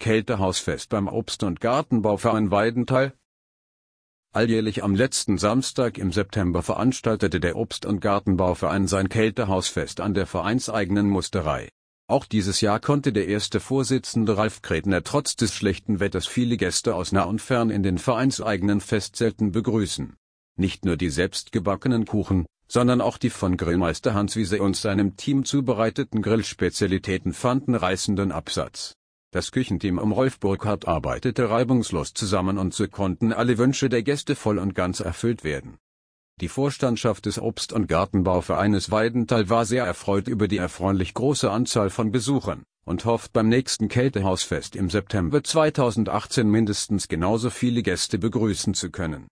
Kältehausfest beim Obst- und Gartenbauverein Weidenthal. Alljährlich am letzten Samstag im September veranstaltete der Obst- und Gartenbauverein sein Kältehausfest an der vereinseigenen Musterei. Auch dieses Jahr konnte der erste Vorsitzende Ralf Kretner trotz des schlechten Wetters viele Gäste aus nah und fern in den vereinseigenen Festzelten begrüßen. Nicht nur die selbstgebackenen Kuchen, sondern auch die von Grillmeister Hans Wiese und seinem Team zubereiteten Grillspezialitäten fanden reißenden Absatz. Das Küchenteam um Rolf Burkhardt arbeitete reibungslos zusammen und so konnten alle Wünsche der Gäste voll und ganz erfüllt werden. Die Vorstandschaft des Obst- und Gartenbauvereines Weidenthal war sehr erfreut über die erfreulich große Anzahl von Besuchern und hofft beim nächsten Kältehausfest im September 2018 mindestens genauso viele Gäste begrüßen zu können.